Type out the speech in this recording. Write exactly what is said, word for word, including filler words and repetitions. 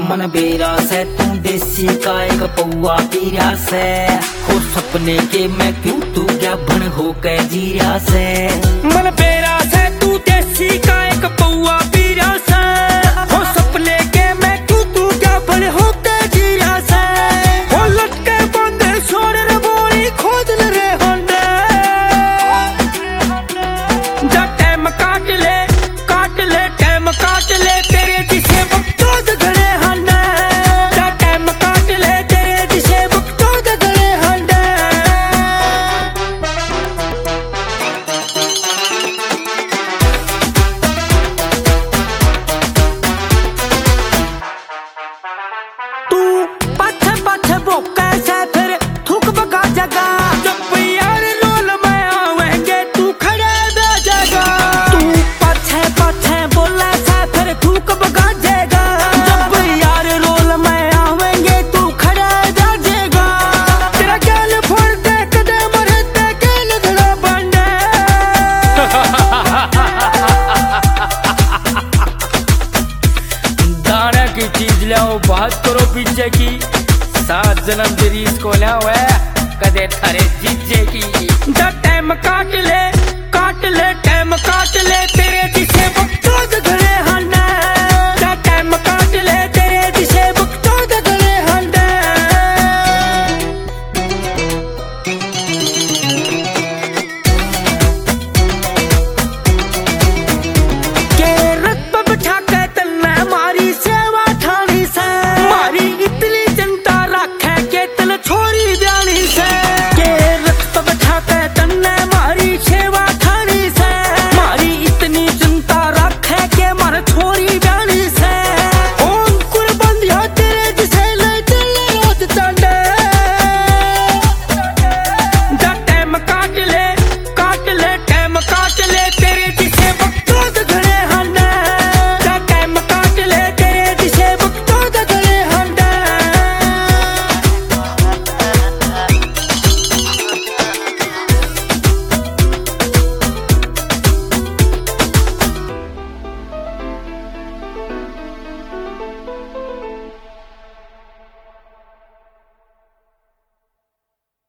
मन बेरा से तू देसी का एक पौआ पीरा से हो सपने के मैं क्यों तू क्या भन हो के जीरा से। मन बेरा से तू देसी का एक पौआ पीरा से हो सपने के मैं क्यों तू क्या भन हो के जीरा से। हो लटके बंदे छोड़ रे बोरी खोद रे होंडे जा टाइम काट ले काट ले टाइम काट ले तेरे जिसे वक्तों घड़े हंडे जा टाइम काट ले तेरे जिसे वक्तों घड़े हंडे। तू पाछे पाछे वो कैसे फिर थूक बगा जगा जब यार रोल में आवेंगे तू खड़े भेजेगा। तू पाछे पाछे बोले से फिर थूक बगा जाएगा जब यार रोल में आवेंगे तू खड़े भेजेगा। तेरा गैल फोड़ दे कदे मरे ते गैल धड़ा बंडे दाना की चीज लाओ बात करो पीछे की सात जन्म तेरी इसको लाओ है कदे थारे जीजे की। जा टाइम काट ले काट ले टाइम काट ले।